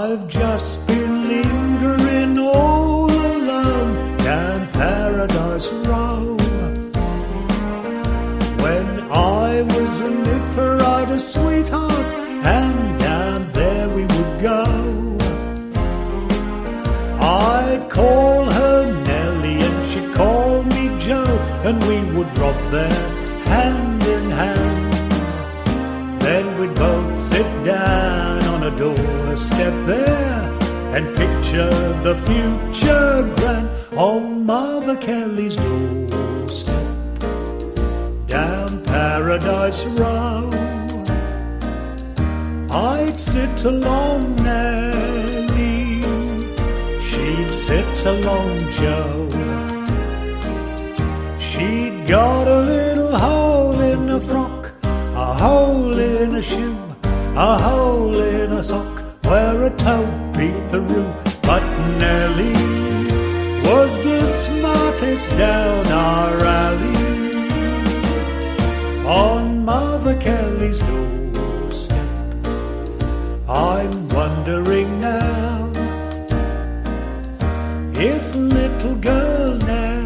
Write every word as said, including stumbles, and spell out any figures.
I've just been lingering all alone down Paradise Row. When I was a nipper I'd a sweetheart, and down there we would go. I'd call her Nellie and she'd call me Joe, and we would rob there hand in hand. Then we'd both sit down on a doorstep there and picture the future grand on Mother Kelly's doorstep down Paradise Row. I'd sit along Nellie, she'd sit along Joe. She'd got a little hole in her frock, a hole in a shoe, a hole in a sock where a toe peeped through. But Nellie was the smartest down our alley on Mother Kelly's doorstep. I'm wondering now if little girl Nellie